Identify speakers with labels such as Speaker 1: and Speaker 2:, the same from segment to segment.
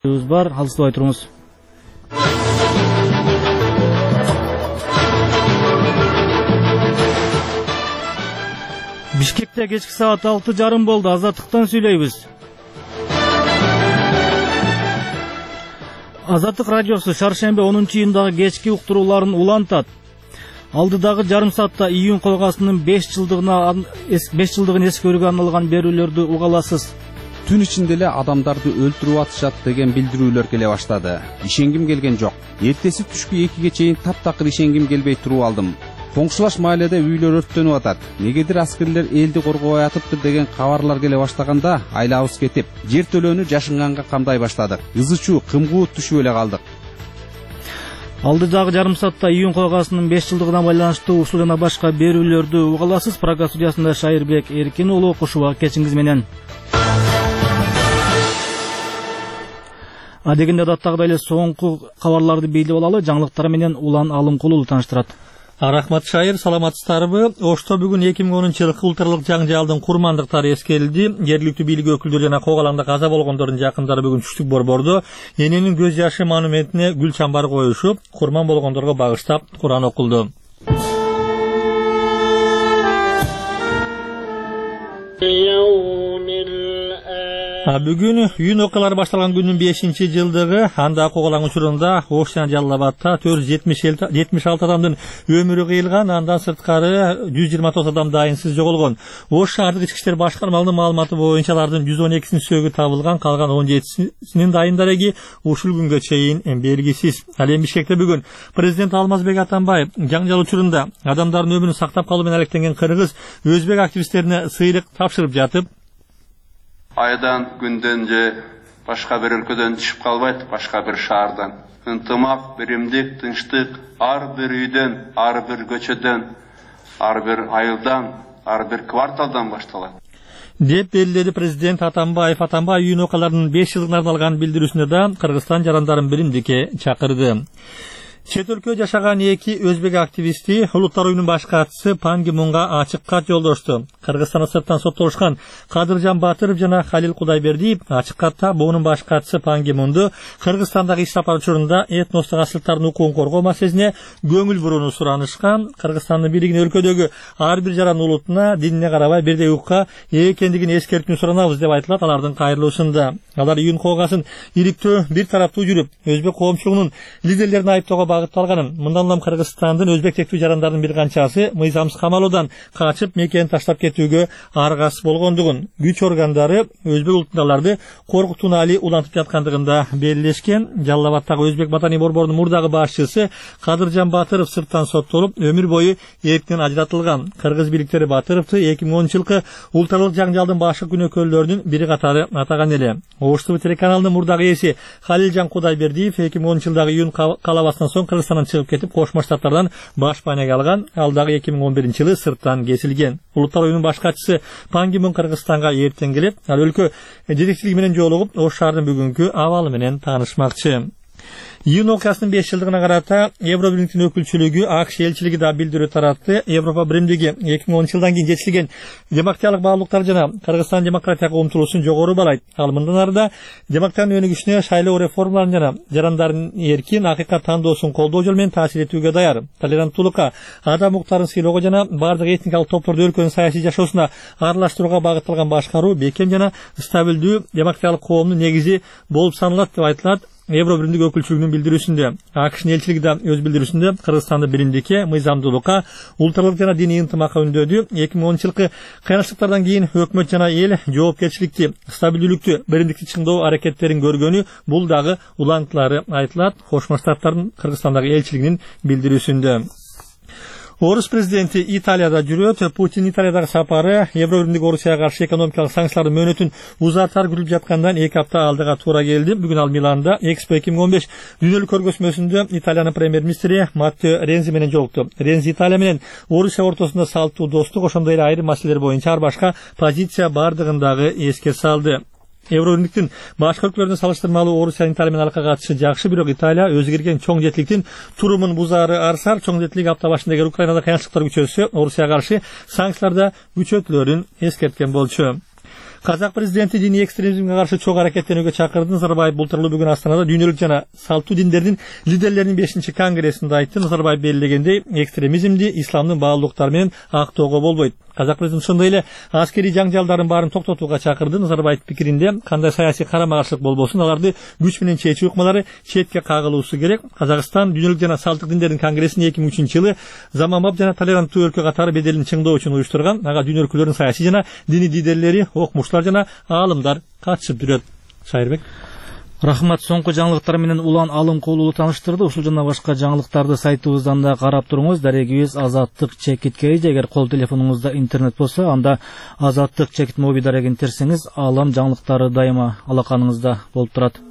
Speaker 1: бар, алыстабай туруңуз. Бишкекте кечки саат 6:30 болду. Азаттыктан сүйлөйбүз. Азаттык радиосу шаршембе 10-июндагы кечки уктурууларын улантат. Алдыдагы жарым саатта июнь койгасынын 5 жылдыгын эскерүүгө арналган берүүлөрдү угаласыз.
Speaker 2: Түн ичинде эле адамдарды өлтүрүп атышат деген билдирүүлөр келе баштады. Ишенгим келген жок. Эртеси түшкү 2ге чейин таптакыр ишенгим келбей туруп алдым. Коңшулаш мааледе үйлөр өрттөнүп атат. Негедир аскерлер элди коргобой атыптыр деген кабарлар келе баштаганда айлабыз кетип, жер төлөөнү жашынганга камдай баштадык. Ызычуу, кымгуут түшүп эле калдык.
Speaker 1: Алдыдагы жарым саатта июнь койгасынын 5 жылдыгына байланыштуу ушул жана башка берүүлөрдү угаласыз. Прага студиясында Шайырбек Эркин уулу кушуба кечиңиз менен. Адегенде даттагыдай эле соңку кабарларды билип алалы. Жаңылыктар менен Улан Алымкулуу тааныштырат.
Speaker 3: Рахмат Шайыр, саламатсыздарбы? Ошто бүгүн 2010-жылкы улуттук жаңжалдын курмандыктары эскерилди. Жергиликтүү бийлик өкүлдөрү жана кок алаңда каза болгондордун жакындары бүгүн түштүк борбордо эненин көз жашы монументине гүл чамбар коюшуп, курман болгондорго багыштап Куран окулду. Бүгүн июнь окуялары башталган күнүн 5-жылдыгы. Анда кок алаң учурунда Ош жана Жалал Абадта 476 адамдын өмүрү кыйылган, андан сырткары 129 адам дайынсыз жоголгон. Ош шаардык ички иштер башкармалыгынын маалыматы боюнча алардын 112-синин сөөгү табылган, калган 17-синин дайын дареги ушул күнгө чейин белгисиз. Ал эми Бишкекте бүгүн президент Алмазбек Атамбаев жаңжал учурунда адамдардын өмүрүн сактап калуу менен алектенген кыргыз, өзбек активисттерине сыйлык тапшырып жатып,
Speaker 4: айдан күндөн же башка бир өлкөдөн түшүп калбайт, башка бир шаардан. Ынтымак, биримдик, тынчтык ар бир үйдөн, ар бир көчөдөн, ар бир айылдан, ар бир кварталдан башталат
Speaker 3: деп белгиледи президент Атамбаев. Атамбаев июнь окуяларынын 5 жылдыгына арналган билдирүүсүндө да Кыргызстан жарандарын биримдикке чакырды. Чет өлкө жашаган эки өзбек активисти Улуттар уюмунун баш катчысы Пан Ги Мунга ачык кат жолдошту. Кыргызстан сырттан соттолушкан Кадыржан Батыров жана Халил Кудайбердиев ачык катта буунун баш катчысы Пан Ги Мунду Кыргызстандагы иш сапар учурунда этностук асылтардын укугун коргоо маселесине көңүл бурууну суранышкан. Кыргызстандын бийлигине өлкөдөгү ар бир жаран улутуна, динине карабай бирдей укукка ээ экендигин эскертүүнү суранабыз деп айтылат алардын кайрылуусунда. Алар июнь койгасын иликтөө бир тараптуу жүрүп, өзбек коомчулугунун лидерлерин айыптоого багытталганын, мындан улам Кыргызстандын өзбек тектүү жарандардын бир канчасы мыйзамсыз камалуудан качып мекенин таштап кетүүгө аргасыз болгондугун, күч органдары өзбек улутундагыларды коркутууну али улантып жаткандыгында белгилешкен. Жалал Абадтагы өзбек батаний борборунун мурдагы башчысы Кадыржан Батыров сырттан соттолуп, өмүр бою эрктен ажыратылган. Кыргыз бийликтери Батыровду 2010-жылкы улуттук жаңжалдын башкы күнөөкөрлөрүнүн бири катары атаган эле. Ош ТВ телеканалынын мурдагы ээси Халилжан Кудайбердиев 2010-жылдагы июнь калабасынан соң Кыргызстандан чыгып кетип, Кошмо Штаттардан баш байнеге алган. Ал дагы 2011-жылы сырттан кесилген. Улуттар уюмунун баш катчысы Пан Ги Мун Кыргызстанга эртең келип, ал өлкө жетекчилиги менен жолугуп, Ош шаарынын бүгүнкү абалы менен таанышмакчы. Июнь окуясынын 5 жылдыгына карата Евробиримдиктин өкүлчүлүгү АКШ элчилиги да билдирүү таратты. Европа биримдиги 2010-жылдан кийин жетишилген демократиялык баалуулуктар жана Кыргызстан демократияга умтулуусун жогору балайт. Ал мындан арыда демократиянын өнүгүшүнө шайлоо реформаларын жана жарандардын эркин акыйкат тандоосун колдоо жолу менен таасир этүүгө даяр. Толеранттуулукка, адам укуктарын сыйлоого жана бардык этникалык топторду өлкөнүн саясий жашоосуна аралаштырууга багытталган башкаруу бекем жана стабилдүү демократиялык коомдун негизи болуп саналат деп айтылат. Евробиримдик өкүлчүлүгүнүн билдирүүсүндө. АКШнын элчилиги да өз билдирүүсүндө Кыргызстанды биримдикке, мыйзамдуулукка, улуттук жана диний ынтымакка үндөдү. 2010-жылкы кыйынчылыктардан кийин өкмөт жана эл жоопкерчиликти, стабилдүүлүктү, биримдикти чыңдоо аракеттерин көргөнү бул дагы улантылары айтылат. Кошмо Штаттардын Кыргызстандагы элчилигинин билдирүүсүндө. Орус президенти Италияда жүрөт. Путин Италиядагы сапары Евробиримдик Орусияга каршы экономикалык санкциялардын мөөнөтүн узартар күтүлүп жаткандан 2 апта алдыга туура келди. Бүгүн ал Миланда Экспо 2015 дүйнөлүк көргөзмөсүндө Италиянын премьер-министри Маттео Рензи менен жолукту. Рензи Италия менен Орусия ортосунда салттуу достук, ошондой эле айрым маселелер боюнча ар башка позиция бардыгын дагы эске салды. Евробиримдиктин башка өлкөлөрүнө салыштырмалуу Орусиянын Италия менен алака катышы жакшы, бирок Италия өзү кирген чоң жетиликтин турумун бузаары арсар. Чоң жетилик апта башында эгер Украинада кыйынчылыктар күчөсө, Орусияга каршы санкциялар да күчөтүлөрүн эскерткен болчу. Казак президенти диний экстремизмге каршы чоң аракеттенүүгө чакырды. Назарбаев былтыр бүгүн Астанада дүйнөлүк жана салттуу диндердин лидерлеринин 5-чи конгрессинде айтты. Назарбаев белгилегендей, экстремизмди исламдын баалуулуктары менен актоого болбойт. Казак президенти ошондой эле аскерий жаңжалдардын баарын токтотууга чакырды. Назарбаев пикиринде, кандай саясий карама-каршылык болбосун, аларды күч менен чечүү ыкмалары четке кагылуусу керек. Казакстан дүйнөлүк жана салттык диндердин конгрессин 2003-жылы заманбап жана толеранттуу өлкө катары беделин чыңдоо үчүн уюштурган. Ага дүйнө өлкөлөрүнүн саясий жана диний лидерлери, окумуштар жана аалымдар катышып жүрөт. Шайырбек.
Speaker 1: Рахмат, соңку жаңылыктар менен улан алым кылууну тааныштырды. Ушул жана башка жаңылыктарды сайтыбыздан да карап туруңуз. Дарегибиз Азаттык чекит KG. Эгер кол телефонуңузда интернет болсо, анда Азаттык чекит моби дарегин терсеңиз, алам жаңылыктары дайыма алаканыңызда болуп турат.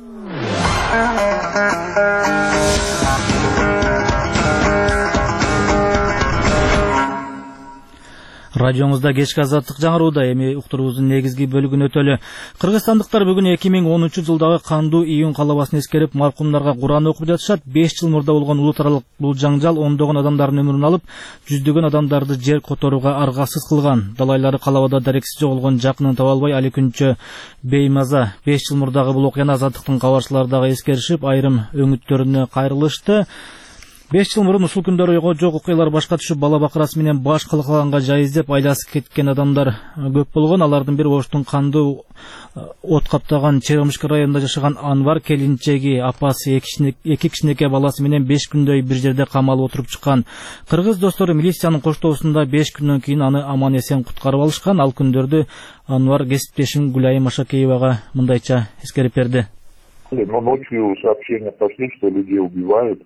Speaker 1: Радиомузда кечки азаттык жаңырууда. Эми уктуруубуздун негизги бөлүгүн өтөлү. Кыргызстандыктар бүгүн 2013-жылдагы кандуу июнь калабасын эскерип, маркумдарга Куран окуп жатышат. 5 жыл мурда болгон улуутаралык бул жаңжал ондогон адамдардын өмүрүн алып, жүздөгөн адамдарды жер которууга аргасыз кылган. Далайлары калабада дарексиз жоголгон жакынын таба албай али күнчө беймаза. 5 жыл мурдагы бул окуяны азаттыктын кабарчылары дагы эскеришип, айрым өңүттөрүнө кайрылышты. 5 жыл мурун ушул күндөр ойго жок окуялар башка түшүп, бала бакырасы менен баш калкаганга жайыз деп айласып кеткен адамдар көп болгон. Алардын бири Оштун кандуу от каптаган Черемушка районунда жашаган Анвар келинчеги, апасы, эки кичинекей баласы менен 5 күндөй бир жерде камалып отуруп чыккан. Кыргыз достору милициянын коштоосунда 5 күндөн кийин аны аман эсен куткарып алышкан. Ал күндөрдү Анвар кесиптешим Гуляйым Машакеевага мындайча эскерип берди.
Speaker 5: Ночью сообщения пошли, что людей убивают.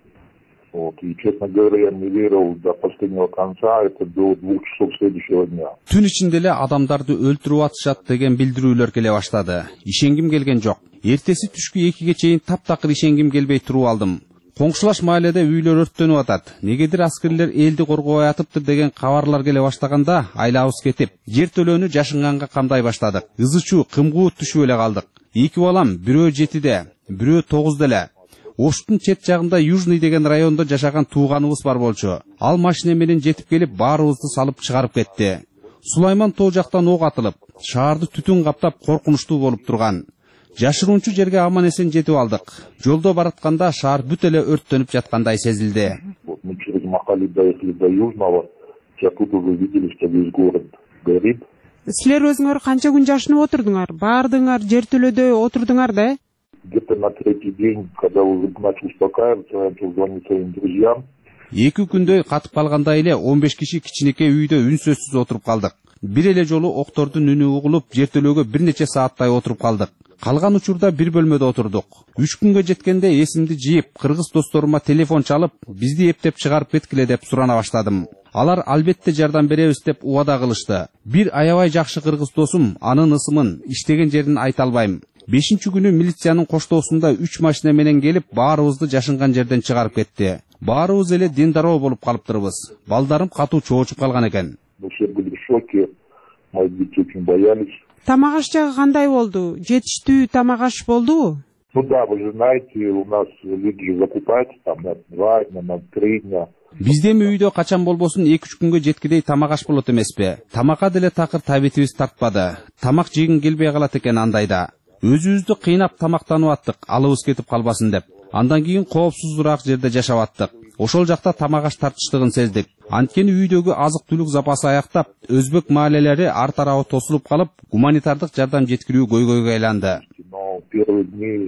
Speaker 5: И, честно говоря, я не верил до последнего конца, это до 2 часов следующего дня.
Speaker 2: Түн ичинде эле адамдарды өлтүрүп атышат деген билдирүүлөр келе баштады. Ишенгим келген жок. Эртеси түшкү 2ге чейин таптакыр ишенгим келбей туруп алдым. Коңшулаш мааледе үйлөр өрттөнүп атат. Негедир аскерлер элди коргобой атыптыр деген кабарлар келе баштаганда айлабыз кетип, жер төлөөнү жашынганга камдай баштадык. Ызычуу, кымгуут түшүп эле калдык. 2 балам, бирөө 7-де, бирөө 9-да эле. Оштун чет жагында Южный деген райондо жашаган тууганыбыз бар болчу. Ал машина менен жетип келип, баарыбызды салып чыгарып кетти. Сулайман тоо жактан ок атылып, шаарды түтүн каптап коркунучтуу болуп турган. Жашыруунчу жерге аман эсен жетип алдык. Жолдо баратканда шаар бүт эле өрттөнүп жаткандай сезилди.
Speaker 5: Мы через Махали доехали до Южного, тут уже видели, что весь город горит.
Speaker 6: Силер өзүңөр канча күн жашынып отурдуңар? Баардыгыңар жер төлөдө отурдуңар да?
Speaker 5: Где-то на 3-й день, когда уже начал успокаиваться, я начал звонить своим друзьям.
Speaker 2: 2 күндөй катып калгандай эле 15 киши кичинекей үйдө үнсөзсүз отуруп калдык. Бир эле жолу октордун үнү угулуп, жер төлөөгө бир нече сааттай отуруп калдык. Калган учурда бир бөлмөдө отурдук. 3 күнгө жеткенде эсимди жыйып, кыргыз досторума телефон чалып, бизди эптеп чыгарып кеткиле деп сурана баштадым. Алар албетте жардам беребиз деп убада кылышты. Бир аябай жакшы кыргыз досум, анын ысымын, иштеген жерин айта албайм. 5-чи күнү милициянын коштоосунда 3 машина менен келип, баарыбызды жашынган жерден чыгарып кетти. Баарыбыз эле диндароо болуп калыптырбыз. Балдарым катуу чоочуп калган экен.
Speaker 5: Все были в шоке, мои дети очень боялись.
Speaker 6: Тамак аш жагы кандай болду? Жетиштүү тамак аш болдубу?
Speaker 5: Ну да, вы же знаете, у нас люди же закупают там на 2 дня, на 3 дня.
Speaker 2: Бизде үйдө качан болбосун 2-3 күнгө жеткидей тамак аш болот эмеспи? Тамакка деле такыр табитибиз тартпады. Тамак жегин келбей калат экен андайда. Өзүбүздү кыйнап тамактанып аттык, алыбыз кетип калбасын деп. Андан кийин коопсуздураак жерде жашап аттык. Ошол жакта тамак аш тартыштыгын сездик. Анткени үйдөгү азык-түлүк запасы аяктап, өзбек маалелери ар тарабы тосулуп калып, гуманитардык жардам жеткирүү көйгөйгө айланды.
Speaker 5: Но первые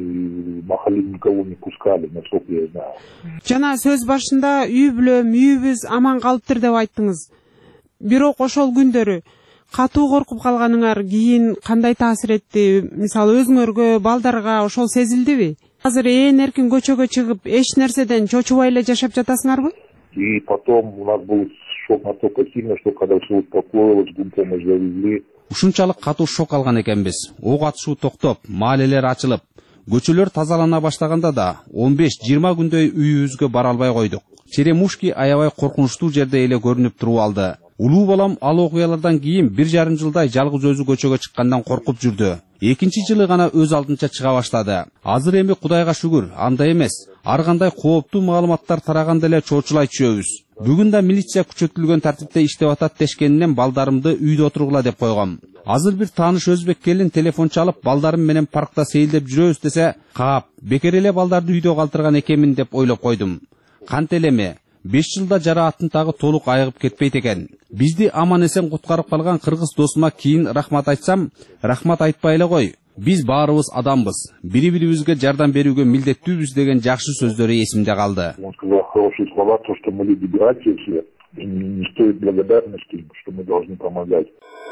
Speaker 5: дни Махали никого не пускали, насколько я знаю.
Speaker 6: Жана сөз башында үй бүлөм, үйүбүз аман калыптыр деп айттыңыз. Бирок ошол күндөрү катуу коркуп калганыңар кийин кандай таасир этти? Мисалы өзүңөргө, балдарга ошол сезилдиби? Азыр эркин көчөгө чыгып, эч нерседен чочубай эле жашап жатасыңарбы?
Speaker 5: И потом у нас был шок настолько сильный, что когда все успокоилось, гумпомощь завезли.
Speaker 2: Ушунчалык катуу шок алган экенбиз. Ок атышуу токтоп, маалелер ачылып, көчөлөр тазалана баштаганда да 15-20 күндөй үйүбүзгө бара албай койдук. Черемушки аябай коркунучтуу жерде эле көрүнүп туруп алды. Улуу балам ал окуялардан кийин 1,5 жылдай жалгыз өзү көчөгө чыккандан коркуп жүрдү. 2-чи жылы гана өз алдынча чыга баштады. Азыр эми Кудайга шүгүр, андай эмес. Ар кандай кооптуу маалыматтар тараганда эле чоочулай түшөбүз. Бүгүн да милиция күчөтүлгөн тартипте иштеп атат дешкенинен балдарымды үйдө отургула деп койгом. Азыр бир тааныш өзбек келин телефон чалып, балдарым менен паркта сейилдеп жүрөбүз десе, кап, бекер эле балдарды үйдө калтырган экенмин деп ойлоп койдум. Кант элеме, 5 жылда жара аттын толук айыгып кетпейт экен. Бизди аман эсен куткарып калган кыргыз досума кийин рахмат айтсам, рахмат айтпай эле кой. Биз баарыбыз адамбыз. Бири-бирибизге жардам берүүгө милдеттүүбүз деген жакшы сөздөрү эсимде калды.
Speaker 5: Он сказал хорошие слова, то, что мы люди братья все, и не стоит благодарности, что мы должны помогать.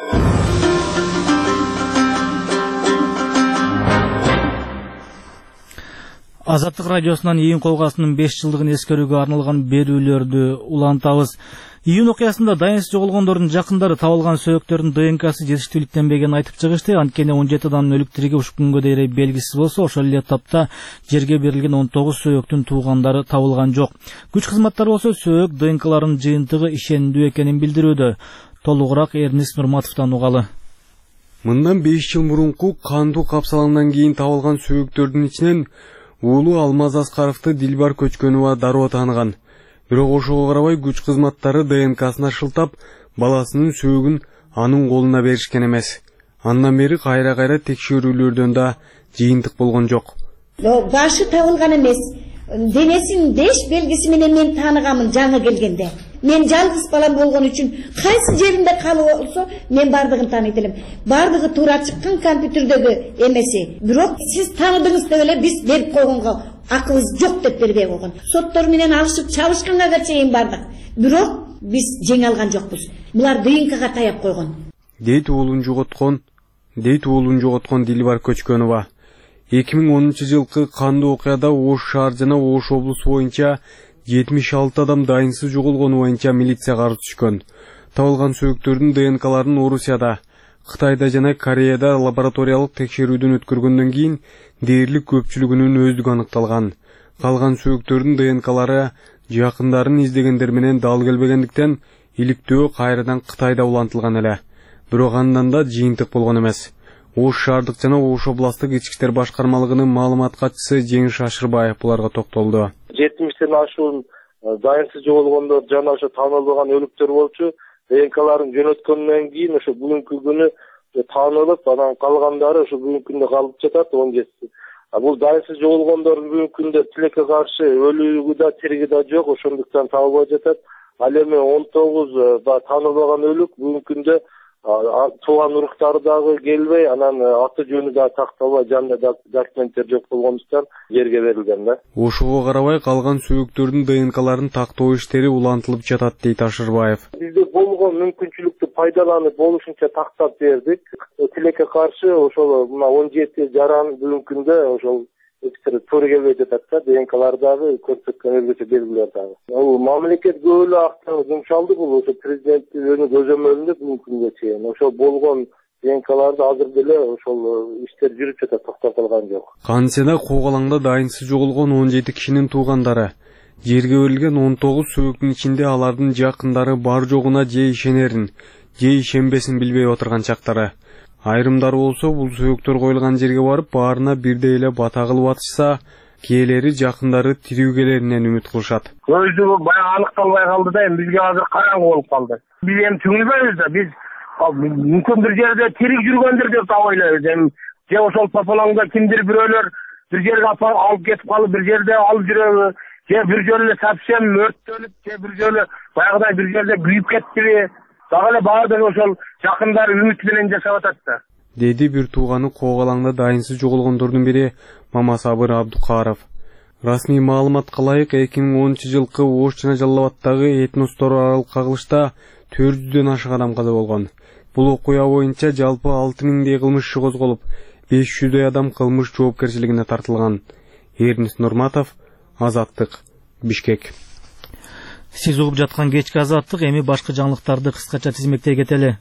Speaker 1: Азаттык радиосунан Ийин колгасынын 5 жылдыгын эскерүүгө арналган берүүлөрдү улантабыз. Ийин окуясында дайынсыз жоголгондордун жакындары табылган сөөктөрдүн ДНКсы жетиштүүлүктенбегенин айтып чыгышты. Анткени 17 адамдын өлүктүрүгү ушул күнгө дейин белгисиз болсо, ошол эле тапта жерге берилген 19 сөөктүн туугандары табылган жок. Күч кызматтары болсо сөөк ДНКларынын жыйынтыгы ишендүү экенин билдирүүдө. Толугураак Эрнис Нурматовдон угалы.
Speaker 7: Мындан 5 жыл мурунку кандуу капсаландан кийин табылган сөөктөрдүн ичинен уулу Алмаз Аскаровду Дилбар Көчкөнова дароо тааныган. Бирок ошого карабай күч кызматтары ДНКсына шылтап, баласынын сөөгүн анын колуна беришкен эмес. Андан бери кайра текшерүүлөрдөн да жыйынтык болгон жок.
Speaker 8: Башы табылган эмес. Денесин деш белгиси менен мен тааныганмын жаңы келгенде. Мен жалгыз балам болгон үчүн кайсы жеринде калып болсо, мен бардыгын тааныйт элем. Бардыгы туура чыккан компьютердеги эмеси. Бирок сиз тааныдыңыз деп эле биз берип койгонго акыбыз жок деп бербей койгон. Соттор менен алышып чабышканга чейин бардык. Бирок биз жеңе алган жокпуз. Булар ДНКга таяп койгон.
Speaker 7: Дейт уулун жоготкон Дилбар Көчкөнова. 2010-жылкы кандуу окуяда Ош шаар жана Ош облусу боюнча 76 адам дайынсыз жоголгону боюнча милиция каршы түшкөн. Табылган сөөктөрдүн ДНКларын Орусияда, Кытайда жана Кореяда лабораториялык текшерүүдөн өткөргөндөн кийин дээрлик көпчүлүгүнүн өздүгү аныкталган. Калган сөөктөрдүн ДНКлары жакындарын издегендер менен дал келбегендиктен иликтөө кайрадан Кытайда улантылган эле. Бирок андан да жыйынтык болгон эмес. Ош шаардык жана Ош областык ички иштер башкармалыгынын маалымат катчысы Жеңиш Ашырбаев буларга токтолду.
Speaker 9: 70-тен ашуун дайынсыз жоголгондор жана ошо таанылбаган өлүктөр болчу. ДНКларын жөнөткөндөн кийин ошо бүгүнкү күнү таанылып, анан калгандары ошо бүгүнкү күндө калып жатат 17. Бул дайынсыз жоголгондордун бүгүнкү күндө тилекке каршы өлүгү да тириги да жок, ошондуктан табылбай жатат. Ал эми 19 таанылбаган өлүк бүгүнкү күндө тууган уруктары дагы келбей, анан аты жөнү да такталбай, жанында документтер жок болгондуктан жерге берилген да.
Speaker 7: Ошого карабай калган сөөктөрдүн ДНКларын тактоо иштери улантылып жатат дейт Ашырбаев.
Speaker 9: Бизде болгон мүмкүнчүлүктү пайдаланып болушунча тактап бердик. Тилекке каршы ошол мына 17 жаран бүгүнкү күндө ошол туура келбей жатат да, ДНКлар дагы көрсөткөн өзгөчө белгилер дагы. Бул мамлекет көп эле акча жумшалды, бул ошо президенттин көзөмөлүндө бүгүнкү күнгө чейин ошол болгон ДНКларды азыр деле ошол иштер жүрүп жатат, токтоп калган жок.
Speaker 7: Кантсе да Коогалаңда дайынсыз жоголгон 17 кишинин туугандары, жерге берилген 19 сөөктүн ичинде алардын жакындары бар жогуна же ишенерин, же ишенбесин билбей отурган чактары. Айрымдары болсо бул сөөктөр коюлган жерге барып, баарына бирдей эле бата кылып атышса, кээделери жакындары тирүү келеринен үмүт кылышат.
Speaker 10: Көздүгү баягы аныкталбай калды да, эми бизге азыр караңгы болуп калды. Биз эми түңүлбөйбүз да, биз мүмкүн бир жерде тирик жүргөндүр деп да ойлойбуз. Эми же ошол Папалаңда кимдир бирөөлөр бир жерге алып кетип калып, бир жерде алып жүрөбү, же бир жолу эле совсем өрттөнүп, же бир жолу баягыдай бир жерде күйүп кеттиби? Дагы эле баардыгы ошол жакындары үмүт менен жашап атат да.
Speaker 7: Деди бир тууганы Коогалаңда дайынсыз жоголгондордун бири Мамасабыр Абдукаров. Расмий маалыматка ылайык 2010-жылкы Ош жана Жалал Абаддагы этностор аралык кагылышта 400дөн ашык адам каза болгон. Бул окуя боюнча жалпы 6000дей кылмыш иши козголуп, 500дөй адам кылмыш жоопкерчилигине тартылган. Эрнис Нурматов, Азаттык, Бишкек.
Speaker 1: Сиз угуп жаткан кечки Азаттык, эми башка жаңылыктарды кыскача тизмектей кетели.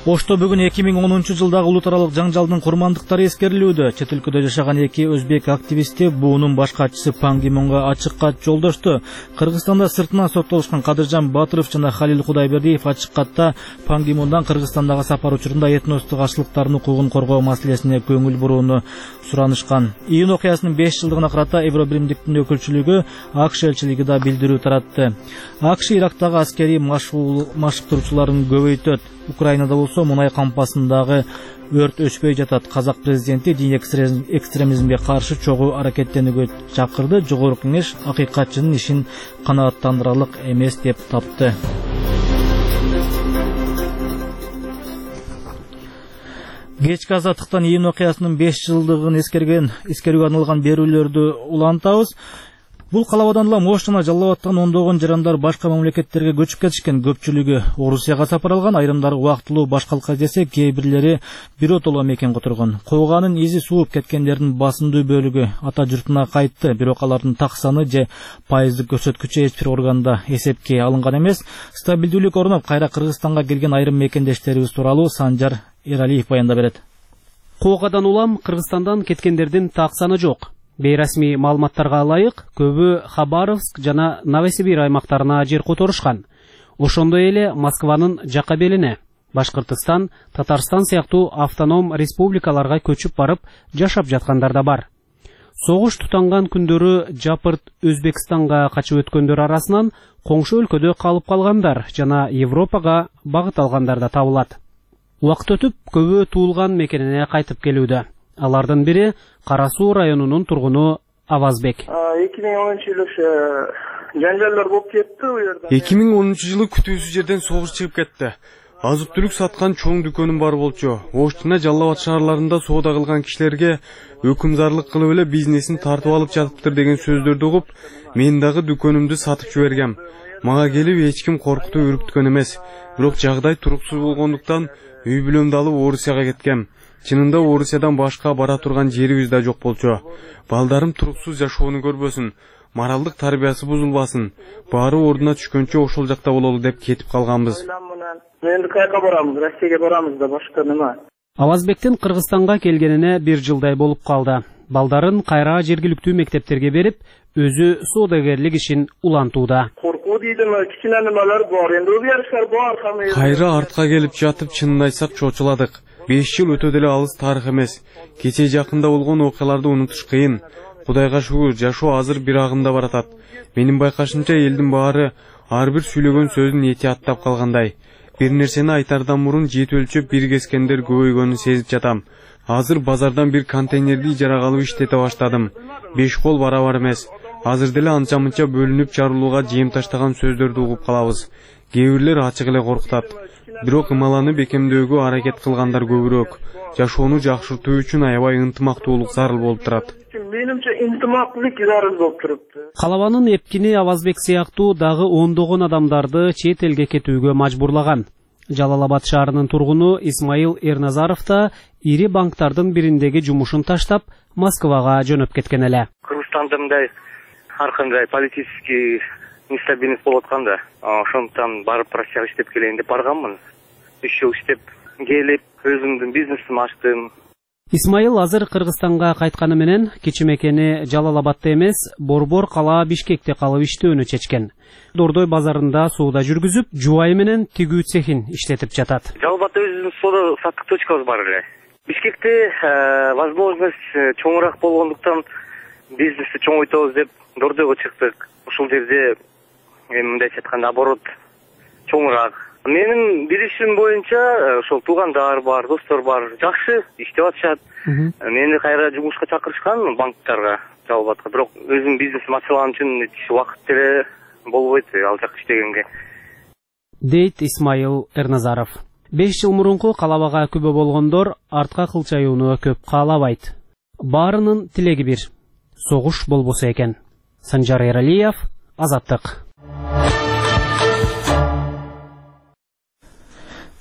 Speaker 1: Ошто бүгүн 2010-жылдагы улут аралык жаңжалдын курмандыктары эскерилүүдө. Чет өлкөдө жашаган эки өзбек активисти буунун баш катчысы Пан Ги Мунга ачык кат жолдошту. Кыргызстанда сыртынан соттолушкан Кадыржан Батыров жана Халил Кудайбердиев ачык катта Пан Ги Мундан Кыргызстандагы сапар учурунда этностук ашылыктардын укугун коргоо маселесине көңүл бурууну суранышкан. Июнь окуясынын 5 жылдыгына карата Евробиримдиктин өкүлчүлүгү АКШ элчилиги да билдирүү таратты. АКШ Ирактагы аскери машыктыруучуларын көбөйтөт. Украинада болсо мунай кампасындагы өрт өчпөй жатат. Казак президенти дин экстремизмге каршы чогуу аракеттенүүгө чакырды. Жогорку кеңеш акыйкатчынын ишин канааттандырарлык эмес деп тапты. Кечки азаттыктан июнь окуясынын 5 жылдыгын эскерүүгө арналган берүүлөрдү улантабыз. Бул калабадан улам Ош жана Жалал Абадтан ондогон жарандар башка мамлекеттерге көчүп кетишкен. Көпчүлүгү Орусияга сапар алган, айрымдары убактылуу башкалыкка десе, кээ бирлери биротоло мекен которгон. Кууганын изи сууп кеткендердин басымдуу бөлүгү ата журтуна кайтты, бирок алардын так саны же пайыздык көрсөткүчү эч бир органда эсепке алынган эмес. Стабилдүүлүк орноп, кайра Кыргызстанга келген айрым мекендештерибиз тууралуу Санжар Эралиев баяндап берет.
Speaker 11: Куугадан улам Кыргызстандан кеткендердин так саны жок. Бейрасмий маалыматтарга ылайык, көбү Хабаровск жана Новосибир аймактарына жер которушкан. Ошондой эле Москванын жакка белине, Башкыртыстан, Татарстан сыяктуу автоном республикаларга көчүп барып жашап жаткандар да бар. Согуш тутанган күндөрү жапырт Өзбекстанга качып өткөндөр арасынан коңшу өлкөдө калып калгандар жана Европага багыт алгандар да табылат. Убакыт өтүп, көбү туулган мекенине кайтып келүүдө. Алардын бири Кара Суу районунун тургуну Авазбек.
Speaker 12: 2010-жылы жаңжалдар болуп кетти у жерде.
Speaker 7: 2010-жылы күтүүсүз жерден согуш чыгып кетти. Азык-түлүк саткан чоң дүкөнүм бар болчу. Ош жана Жалал Абад шаарларында соода кылган кишилерге өкүмзарлык кылып эле бизнесин тартып алып жатыптыр деген сөздөрдү угуп, мен дагы дүкөнүмдү сатып жибергем. Мага келип эч ким коркутуп үркүткөн эмес. Бирок жагдай туруксуз болгондуктан үй бүлөмдү алып Орусияга кеткем. Чынында Орусиядан башка бара турган жерибиз да жок болчу. Балдарым туруксуз жашоону көрбөсүн, моралдык тарбиясы бузулбасын. Баары ордуна түшкөнчө ошол жакта бололу деп кетип калганбыз.
Speaker 12: Энди кайка барамыз, Россияга барамыз да башка нема.
Speaker 11: Авазбектин Кыргызстанга келгенине 1 жылдай болуп калды. Балдарын кайра жергиликтүү мектептерге берип, өзү соодагерлик ишин улантууда.
Speaker 12: Коркуу дейдим, кичине немелер бар, энди өзгөрүштөр бар.
Speaker 7: Кайра артка келип жатып, чынын айтсак чочуладык. 5 жыл өтө деле алыс тарых эмес. Кече жакында болгон окуяларды унутуш кыйын. Кудайга шүгүр, жашоо азыр бир агымда баратат. Менин байкашымча элдин баары ар бир сүйлөгөн сөзүн этияттап калгандай. Бир нерсени айтардан мурун жет өлчөп бир кескендер көбөйгөнүн сезип жатам. Азыр базардан бир контейнерди ижарага алып иштете баштадым. 5 кол барабар эмес. Азыр деле анча-мынча бөлүнүп жарылууга жем таштаган сөздөрдү угуп калабыз. Кээ бирлер ачык эле коркутат. Бирок ымаланы бекемдөөгө аракет кылгандар көбүрөөк. Жашоону жакшыртуу үчүн аябай ынтымактуулук зарыл болуп турат.
Speaker 12: Менимче ынтымактуулук зарыл болуп турупту.
Speaker 11: Калабанын эпкини Авазбек сыяктуу дагы ондогон адамдарды чет элге кетүүгө мажбурлаган. Жалал Абад шаарынын тургуну Исмаил Эрназаров да ири банктардын бириндеги жумушун таштап, Москвага жөнөп кеткен эле.
Speaker 13: Кыргызстанда мындай ар кандай политический нестабильность болуп атканда, ошондуктан барып Россияга иштеп келейин деп барганмын. 3 жыл иштеп келип, өзүмдүн бизнесимди ачтым.
Speaker 11: Исмаил азыр Кыргызстанга кайтканы менен кичимекени Жалал Абадта эмес, Борбор кала Бишкекте калып иштөөнү чечкен. Дордой базарында соода жүргүзүп, жубайы менен тигүү цехин иштетип жатат.
Speaker 13: Жалал Абадта өзүбүздүн соода саттык точкабыз бар эле. Бишкекте возможность чоңураак болгондуктан бизнести чоңойтобуз деп Дордойго чыктык. Ушул жерде мындайча айтканда оборот чоңураак. Менин билишим боюнча ошол туугандар бар, достор бар, жакшы иштеп атышат. Мени кайра жумушка чакырышкан банктарга, Жалал Абадка. Бирок өзүм бизнесим ачылган үчүн убакыт деле болбойт ал жакта иштегенге.
Speaker 11: Дейт Исмаил Эрназаров. 5 жыл мурунку калабага күбө болгондор артка кылчаюуну көп каалабайт. Баарынын тилеги бир. Согуш болбосо экен. Санжар Эралиев, Азаттык.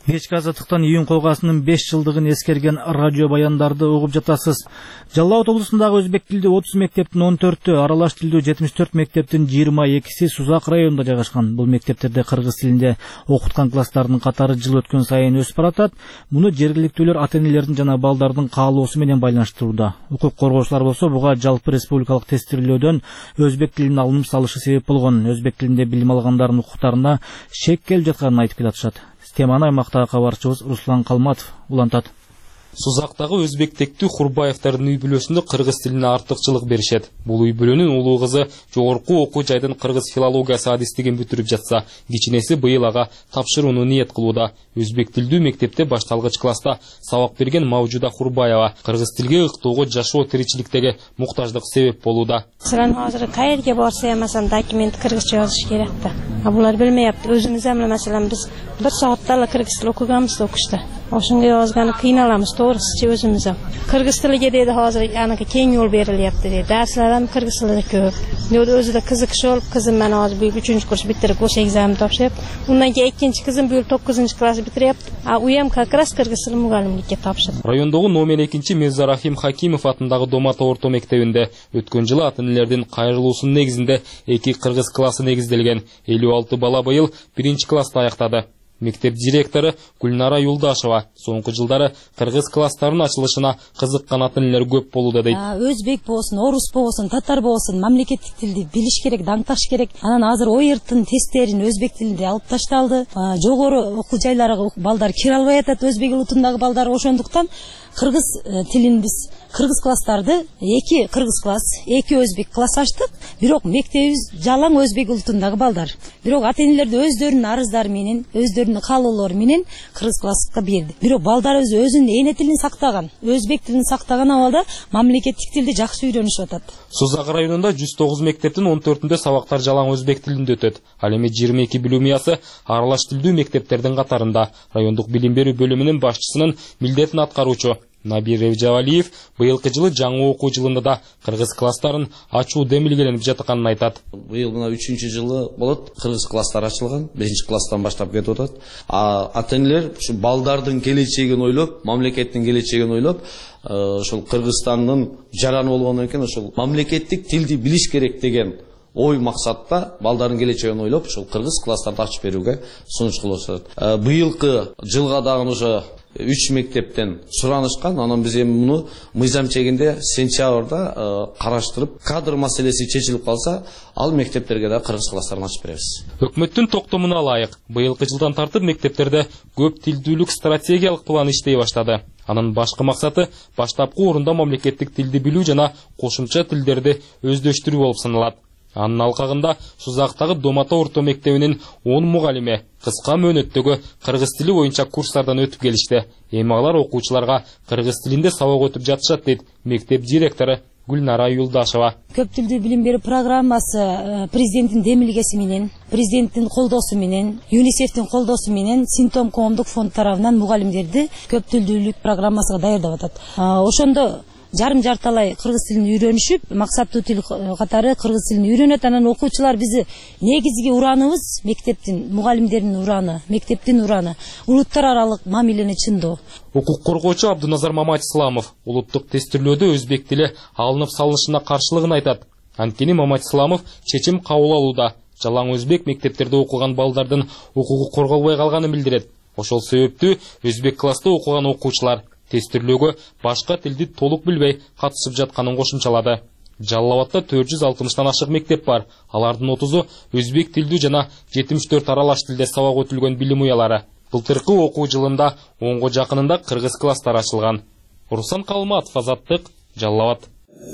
Speaker 1: Кечки азаттыктан июнь койгасынын 5 жылдыгын эскерген радио баяндарды угуп жатасыз. Жалал Абад облусундагы өзбек тилдүү 30 мектептин 14-ө, аралаш тилдүү 74 мектептин 22-си Сузак районунда жайгашкан. Бул мектептерде кыргыз тилинде окуткан класстардын катары жыл өткөн сайын өсүп баратат. Муну жергиликтүүлөр ата-энелердин жана балдардын каалоосу менен байланыштырууда. Укук коргоочулар болсо буга жалпы республикалык тестирлөөдөн өзбек тилинин алынып салышы себеп болгон. Өзбек тилинде билим алгандардын укуктарына шек келип жатканын айтып жатышат. Теманы аймактагы кабарчыбыз Руслан Калматов улантат.
Speaker 14: Сузактагы өзбек тектүү Хурбаевдардын үй бүлөсүндө кыргыз тилине артыкчылык беришет. Бул үй бүлөнүн улуу кызы жогорку окуу жайдын кыргыз филологиясы адистигин бүтүрүп жатса, кичинеси быйыл ага тапшырууну ниет кылууда. Өзбек тилдүү мектепте башталгыч класста сабак берген Мавжуда Хурбаева кыргыз тилге ыктоого жашоо тиричиликтеги муктаждык себеп болууда.
Speaker 15: Силер азыр кайерге барса, маселен, документ кыргызча жазыш керек да. А булар билмейапты. Өзүбүз эмне, маселен, биз 1 сааттала кыргыз тил окуганбыз окушта. Ошонго жазганы кыйналамыз, to'g'risi o'zimiz ham. Kırgız tiliga dedi hozir anaqa keng yo'l berilyapti dedi. Darslar ham kırgız tilida ko'p. O'zida qiziqish olib, qizim mana hozir bu 3-kurs bitirib o'sha ekzamen topshiryapti. Undan keyin ikkinchi qizim bu 9-klass bitiryapti. U ham как раз kırgız tili mugallimlikka topshirdi.
Speaker 14: Rayondagi номер 2 Мирзарахим Хакимов атындагы Домата орто мектебинде өткөн жылы ата-энелердин кайрылуусунун негизинде 2 кыргыз классы негизделген. 56 бала быйыл 1-класста аяктады. Мектеп директору Гүлнара Юлдашева соңку жылдары кыргыз класстарынын ачылышына кызыккан ата-энелер көп болууда дейт.
Speaker 16: Өзбек болсун, орус болсун, татар болсун, мамлекеттик тилди билиш керек, даңкташ керек. Анан азыр ойырттын тесттерин өзбек тилинде алып ташталды. Жогору окуу жайларга балдар кире албай атат, өзбек улутундагы балдар. Ошондуктан кыргыз тилин биз кыргыз класстарды 2 кыргыз класс, 2 өзбек класс ачтык. Бирок мектебибиз жалаң өзбек улутундагы балдар. Бирок ата-энелерди өздөрүнүн арыздары менен, өздөрүнүн каалоолору менен кыргыз класска берди. Бирок балдар өзүнүн эне тилин сактаган, өзбек тилин сактаган абалда мамлекеттик тилди жакшы үйрөнүшүп атат.
Speaker 14: Сузак районунда 109 мектептин 14-ндө сабактар жалаң өзбек тилинде өтөт. Ал эми 22 билимиясы аралаш тилдүү мектептердин катарында. Райондук билим берүү бөлүмүнүн башчысынын милдетин аткаруучу Набир Ревжавалиев быйылкы жылы жаңы окуу жылында да кыргыз класстарын ачуу демилгеленип жатканын айтат.
Speaker 17: Быйыл мына 3-жылы болот, кыргыз класстар ачылган, 5-класстан баштап кетип атат. Ата-энелер ушу балдардын келечегин ойлоп, мамлекеттин келечегин ойлоп, ошол Кыргызстандын жараны болгондон кийин ошол мамлекеттик тилди билиш керек деген ой максатта балдардын келечегин ойлоп, ошол кыргыз класстарды ачып берүүгө сунуш кылышат. Быйылкы жылга дагы ошо 3 мектептен суранышкан. Анан биз эми муну мыйзам чегинде сентябрда караштырып, кадр маселеси чечилип калса, ал мектептерге да кыргыз класстарын ачып беребиз.
Speaker 14: Өкмөттүн токтомуна ылайык, быйылкы жылдан тартып мектептерде көп тилдүүлүк стратегиялык план иштей баштады. Анын башкы максаты баштапкы орунда мамлекеттик тилди билүү жана кошумча тилдерди өздөштүрүү болуп саналат. Анын алкагында Сузактагы Домата орто мектебинин 10 мугалиме кыска мөөнөттөгү кыргыз тили боюнча курстардан өтүп келишти. Эми алар окуучуларга кыргыз тилинде сабак өтүп жатышат дейт мектеп директору Гүлнара Юлдашева.
Speaker 16: Көп тилдүү билим берүү программасы президенттин демилгеси менен, президенттин колдоосу менен, ЮНИСЕФтин колдоосу менен Синтом коомдук фонд тарабынан мугалимдерди көп тилдүүлүк программасына даярдап атат. Ошондо жарым-жарталай кыргыз тилин үйрөнүшүп, максаттуу тил катары кыргыз тилин үйрөнөт. Анан окуучулар бизи негизги ураныбыз мектептин, мугалимдердин ураны, мектептин ураны, улуттар аралык мамилени чындоо.
Speaker 14: Укук коргоочу Абдуназар Маматисламов улуттук тестирлөөдө өзбек тили алынып салынышына каршылыгын айтат. Анткени Маматисламов чечим кабыл алууда жалаң өзбек мектептерде окуган балдардын укугу корголбой калганын билдирет. Ошол себептүү өзбек класста окуган окуучулар тестирлөөгө башка тилди толук билбей катышып жатканын кошумчалады. Жалал Абадта 460-тан ашык мектеп бар. Алардын 30-у өзбек тилдүү жана 74 аралаш тилде сабак өтүлгөн билим уялары. Былтыркы окуу жылында 10го жакынында кыргыз класстар ачылган. Руслан Калматов, Азаттык, Жалал Абад.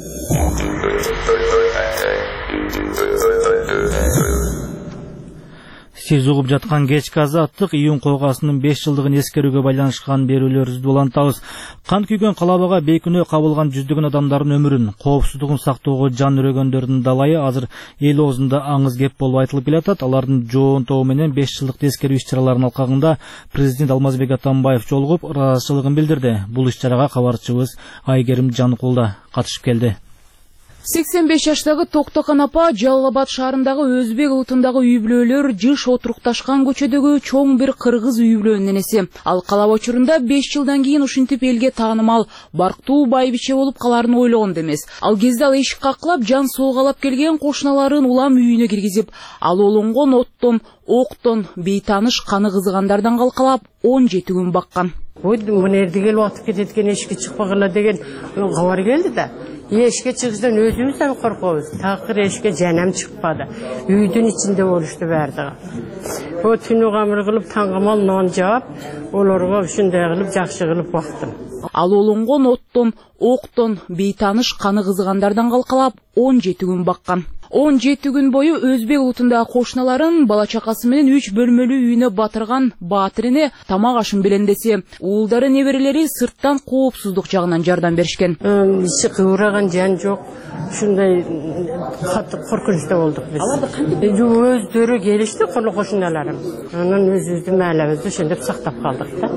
Speaker 1: Сиз угуп жаткан кечки азаттык июнь койгасынын 5 жылдыгын эскерүүгө байланышкан берүүлөрүбүздү улантабыз. Кан күйгөн калабага бейкүнөө кабылган жүздөгөн адамдардын өмүрүн, коопсуздугун сактоого жан үрөгөндөрдүн далайы азыр эл оозунда аңыз кеп болуп айтылып келатат. Алардын жоонтоо менен 5 жылдык эскерүү иш-чараларынын алкагында президент Алмазбек Атамбаев жолугуп ыраазычылыгын билдирди. Бул иш-чарага кабарчыбыз Айгерим Жаныкулда катышып келди.
Speaker 18: 85 жаштагы Токтакан апа Жалал Абад шаарындагы өзбек улутундагы үй бүлөлөр жыш отурукташкан көчөдөгү чоң бир кыргыз үй бүлөнүн энеси. Ал калап учурунда 5 жылдан кийин ушинтип элге таанымал барктуу байбиче болуп каларын ойлогон эмес. Ал кезде ал эшик каклап, жан соогалап келген кошуналарын улам үйүнө киргизип, ал олонгон оттон, октон, бейтаныш каны кызыгандардан калкалап 17 күн баккан.
Speaker 19: Мынерди келип атып кететкен эшикке чыкпагыла деген кабар келди да. Эшикке чыгышдан өзүбүз да коркобуз. Такыр эшикке жанам чыкпады. Үйдүн ичинде болушту бардыгы. О түнү камыр кылып таңгамал нан жаап, олорго ушундай кылып жакшы кылып бактым.
Speaker 18: Ал олонгон оттон, октон, бейтаныш каны кызыгандардан калкалап 17 күн баккан. 17 күн бою өзбек улутундагы кошуналарын бала чакасы менен 3 бөлмөлүү үйүнө батырган Баатирине тамак ашын белендесе, уулдары неберелери сырттан коопсуздук жагынан жардам беришкен.
Speaker 19: Ичи кыбыраган жан жок. Ушундай катты коркунучта болдук биз. Аларды кантип өздөрү келишти, кошуналарым. Анан өзүбүздүн маалабызды ошентип сактап калдык да.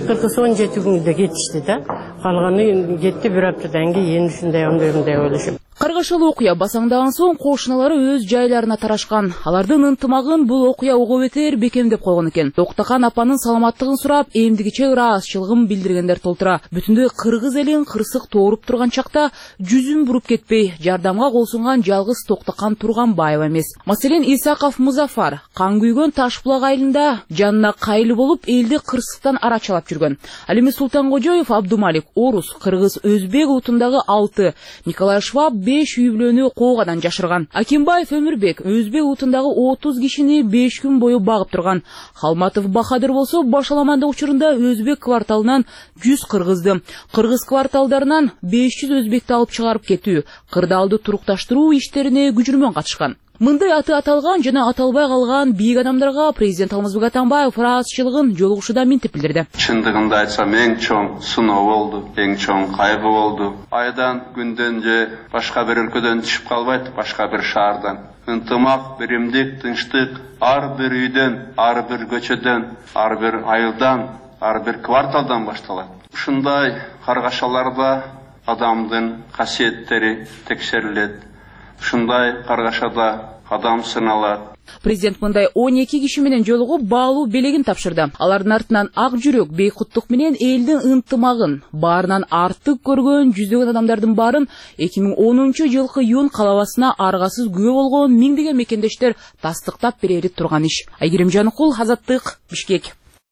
Speaker 19: 17 күндө кетишти да. Калганы кетти бир аптадан кийин ушундай болушу.
Speaker 18: Кыргышыл окуя басаңдаган соң кошуналары өз жайларына тарашкан. Алардын ынтымагын бул окуя угуп өтер бекемдеп койгон экен. Токтакан апанын саламаттыгын сурап, эмдигиче ыраазычылыгын билдиргендер толтура. Бүтүндөй кыргыз элин кырсык тооруп турган чакта жүзүн буруп кетпей, жардамга кол сунган жалгыз Токтакан Турганбаева эмес. Маселен Исаков Музафар кан күйгөн Ташбулак айылында жанына кайыл болуп элди кырсыктан арачалап жүргөн. Ал эми Султангожоев Абдумалик орус, кыргыз, өзбек улутундагы 6, Николай Шваб 5 үй бүлөнү коогадан жашырган. Акимбаев Өмүрбек өзбек улутундагы 30 кишини 5 күн бою багып турган. Халматов Бахадыр болсо башаламандык учурунда өзбек кварталынан 100 кыргызды, кыргыз кварталдарынан 500 өзбекти алып чыгарып кетүү, кырдаалды турукташтыруу иштерине күжүрмөн катышкан. Мындай аты аталган жана аталбай калган бийик адамдарга президент Алмазбек Атамбаев ыраазычылыгын жолугушууда минтип билдирди.
Speaker 4: Чындыгында айтсам, эң чоң сыноо болду, эң чоң кайгы болду. Айдан күндөн же башка бир өлкөдөн түшүп калбайт, башка бир шаардан. Ынтымак, биримдик, тынчтык ар бир үйдөн, ар бир көчөдөн, ар бир айылдан, ар бир кварталдан башталат. Ушундай каргашаларда адамдын касиеттери текшерилет. Ушундай каргашада адам сыналат.
Speaker 18: Президент мындай 12 киши менен жолугуп баалуу белегин тапшырды. Алардын артынан ак жүрөк, бейкуттук менен элдин ынтымагын, баарынан артык көргөн жүздөгөн адамдардын баарын 2010-жылкы июнь калабасына аргасыз күбө болгон миңдеген мекендештер тастыктап берери турган иш. Айгерим Жаныкул, Азаттык, Бишкек.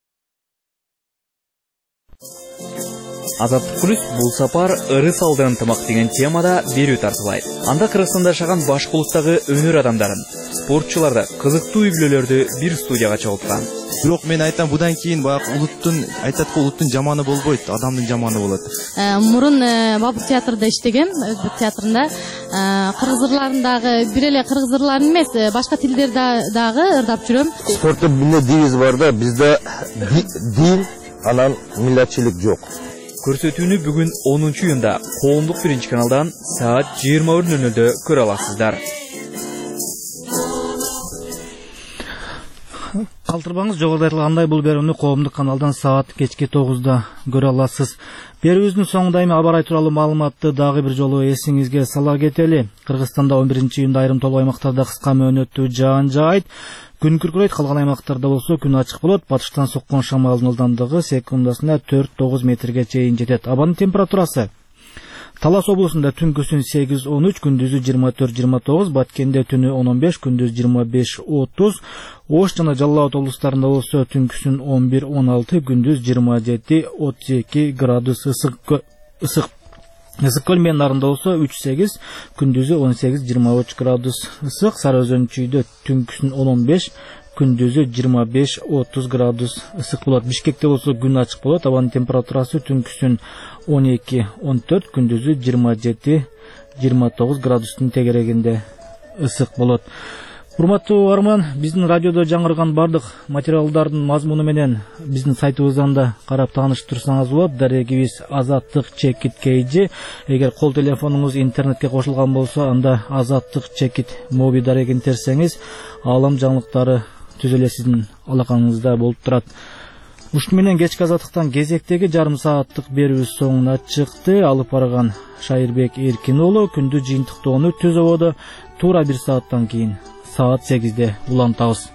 Speaker 20: Азаттык плюс бул сапар ырыс алды ынтымак деген темада берүү тартуулайт. Анда Кыргызстанда жашаган башка улуттагы өнөр адамдарын, спортчуларды, кызыктуу үй бүлөлөрдү бир студияга чогулткан.
Speaker 21: Бирок мен айтам, будан кийин баягы улуттун жаманы болбойт, адамдын жаманы болот.
Speaker 22: Мурун Бабур театрда иштегем, өзбек театрында. Кыргыз ырларындагы бир эле кыргыз ырларын эмес, башка тилдерди дагы ырдап жүрөм.
Speaker 23: Спортто эмне девиз бар да, бизде дин, анан милләтчилик жок.
Speaker 20: Көрсөтүүнү бүгүн 10-июнда коомдук 1-каналдан саат 20:00-дө көрө аласыздар.
Speaker 1: Калтырбаңыз, жогоруда айтылгандай бул берүүнү коомдук каналдан саат кечки 9-да көрө аласыз. Берүүбүздүн соңунда эми абар ай тууралуу маалыматты дагы бир жолу эсиңизге сала кетели. Кыргызстанда 11-июнда айрым толук аймактарда кыска мөөнөттүү жаан жаайт. Күн күркүрөйт, калган аймактарда болсо күн ачык болот. Батыштан соккон шамалдын ылдамдыгы секундасына 4-9 метрге чейин жетет. Абанын температурасы: Талас облусунда түнкүсүн 8-13, күндүзү 24-29, Баткенде түнү 10-15, күндүз 25-30, Ош жана Жалал Абад облустарында болсо түнкүсүн 11-16, күндүз 27-32 градус ысык. Ысык көл менен нарында болсо 3-8, күндүзү 18-23 градус ысык. Сары Өзөн чүйдө түнкүсүн 10-15, күндүзү 25-30 градус ысык болот. Бишкекте болсо күн ачык болот. Абанын температурасы түнкүсүн 12-14, күндүзү 27-29 градустун тегерегинде ысык болот. Урматтуу арман, биздин радиодо жаңырган бардык материалдардын мазмуну менен биздин сайтыбыздан да карап таанышып турсаңыз болот. Дарегибиз azattik.kg. Эгер кол телефонуңуз интернетке кошулган болсо, анда azattik моби дарегин терсеңиз, аалам жаңылыктары түз эле сиздин алакаңызда болуп турат. Ушуну менен кечки азаттыктан кезектеги жарым сааттык берүүбүз соңуна чыкты. Алып барган Шайырбек Эркин уулу күндү жыйынтыктоону Түз ободо туура 1 сааттан кийин саат 8'de улантабыз.